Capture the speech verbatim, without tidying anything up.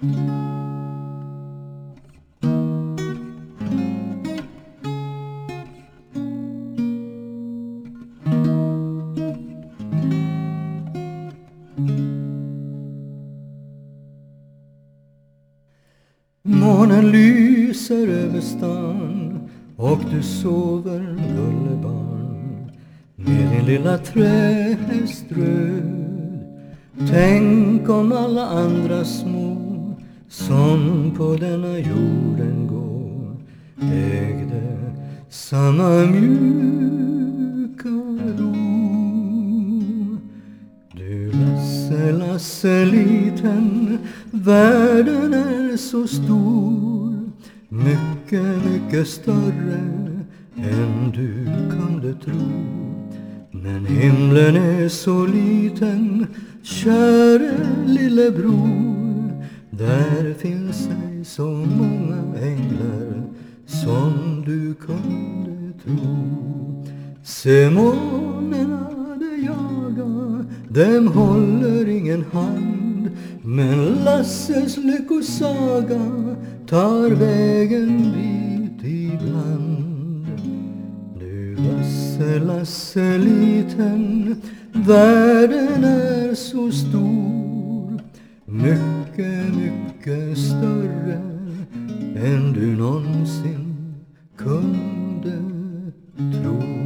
Månen lyser över stan och du sover, gullebarn, med din lilla trähäst röd. Tänk om alla andra små som på denna jorden går ägde samma mjuka ro. Du Lasse, Lasse liten, världen är så stor, mycket, mycket större än du kunde tro. Men himlen är så liten, käre lillebror, där finns ej så många änglar som du kunde tro. Se månerna de jaga, dem håller ingen hand, men Lasses lyckosaga tar vägen dit ibland. Du Lasse, Lasse liten, världen är så stor, mycket, mycket större än du någonsin kunde tro.